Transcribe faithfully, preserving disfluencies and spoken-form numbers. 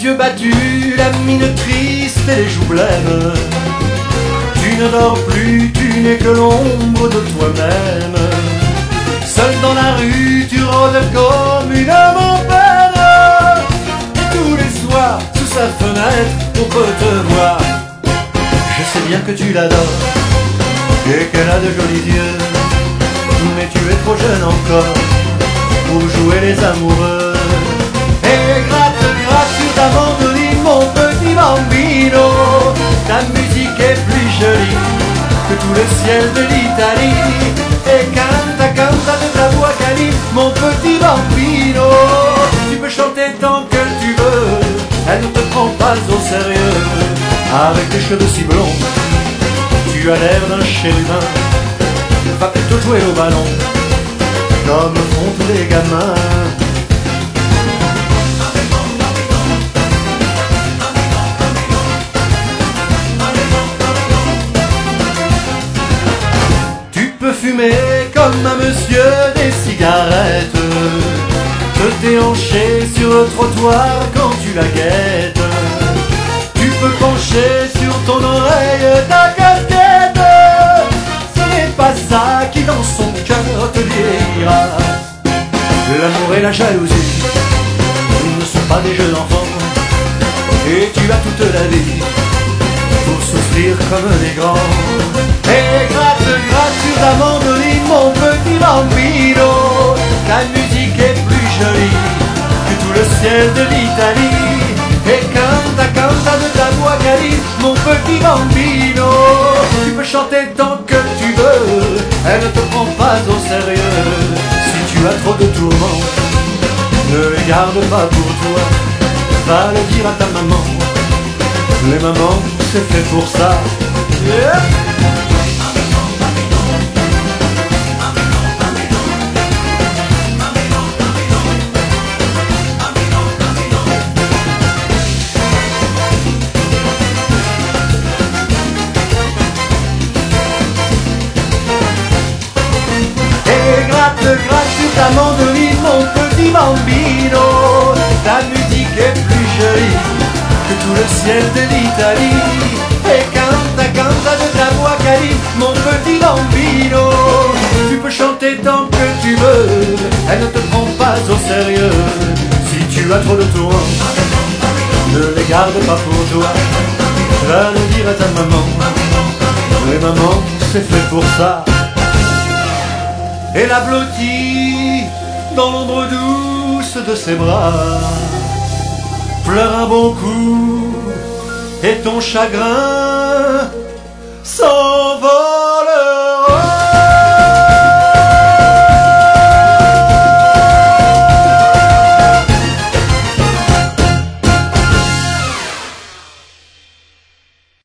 yeux battus, la mine triste et les joues blêmes. Tu ne dors plus, tu n'es que l'ombre de toi-même. Seul dans la rue, tu rôdes comme une âme en peine. Et tous les soirs, sous sa fenêtre, on peut te voir. Je sais bien que tu l'adores et qu'elle a de jolis yeux, mais tu es trop jeune encore pour jouer les amoureux. Et gratte, gratte sur ta mandoline, mon petit bambino. Ta musique est plus jolie que tout le ciel de l'Italie. Et canta, canta de ta voix câline, mon petit bambino. Tu peux chanter tant que tu veux, elle ne te prend pas au sérieux. Avec tes cheveux si blonds, tu as l'air d'un chérubin. Va plutôt jouer au ballon, comme font tous les gamins. Tu peux fumer comme un monsieur des cigarettes, te déhancher sur le trottoir quand tu la guettes. Tu peux pencher sur ton oreille ta casquette. Ce n'est pas ça qui dans son cœur te dira. L'amour et la jalousie ne sont pas des jeux d'enfants, et tu as toute la vie pour souffrir comme des grands. Et gratte, gratte sur ta mandoline, mon petit bambino. Ta musique est plus jolie que tout le ciel de l'Italie. Et canta, canta de ta voix câline, mon petit bambino. Tu peux chanter tant que tu veux, elle ne te prend pas au sérieux. Si tu as trop de tourments, ne les garde pas pour toi. Va le dire à ta maman, les mamans c'est fait pour ça. Yeah. Gratte, gratte sur ta mandoline, mon petit bambino. Ta musique est plus jolie que tout le ciel de l'Italie. Et canta, canta de ta voix câline, mon petit bambino. Tu peux chanter tant que tu veux, elle ne te prend pas au sérieux. Si tu as trop de tourments, ne les garde pas pour toi. Va le dire à ta maman, les mamans c'est fait pour ça. Elle a blotti dans l'ombre douce de ses bras. Pleure un bon coup et ton chagrin s'envole.